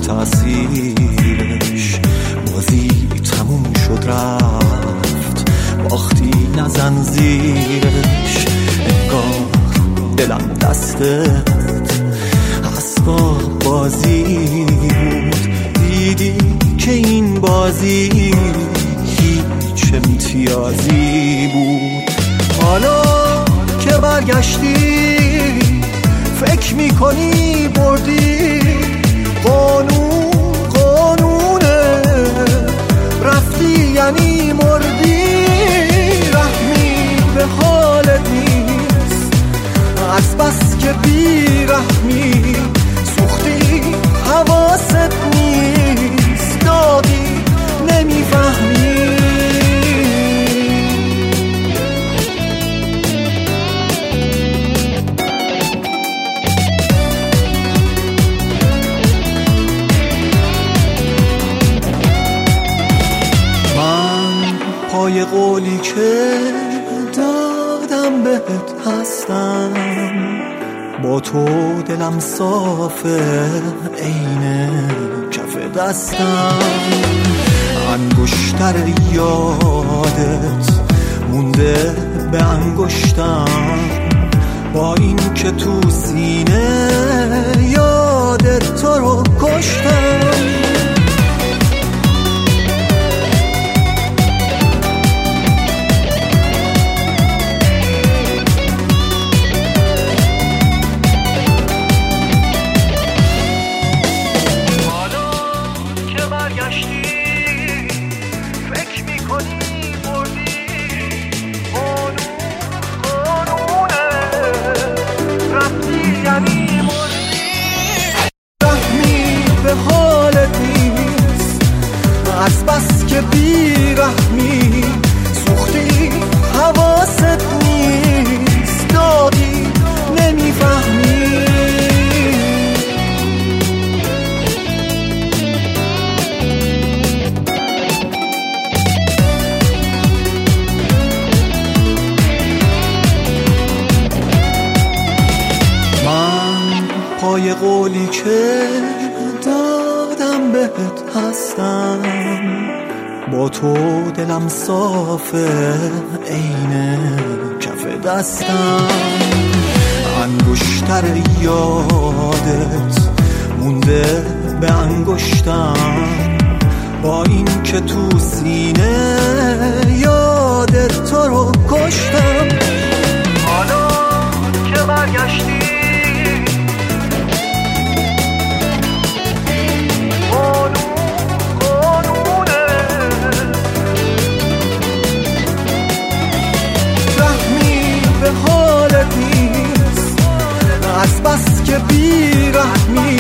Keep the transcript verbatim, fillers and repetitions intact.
تأثیرش. بازی تموم شد رفت، باختی نزن زیرش. انگار دلم دستت اسباب بازی بود، دیدی که این بازی هیچ امتیازی بود. حالا که برگشتی فکر میکنی بردی، قانون قانونه، رفتی یعنی مردی. رحمی به حالت نیست از بس که بی رحمی، سوختی حواست نیست، دادی نمیفهمی. پای قولی که دادم بهت هستم، با تو دلم صافه عین کف دستم. انگشتر یادت مونده به انگشتم، با این که تو سینه یادت تو رو کشتم. از بس که بی رحمی، سوختی حواست نیست، دادی نمیفهمی. من پای قولی که دادم بهت هستم، با تو دلم صافه عین کف دستم. انگشتر یادت مونده به انگشتم، با این که تو سینه یادت تو رو کشتم. حالا که برگشتی به حالت نیست از بس که بی رحمی،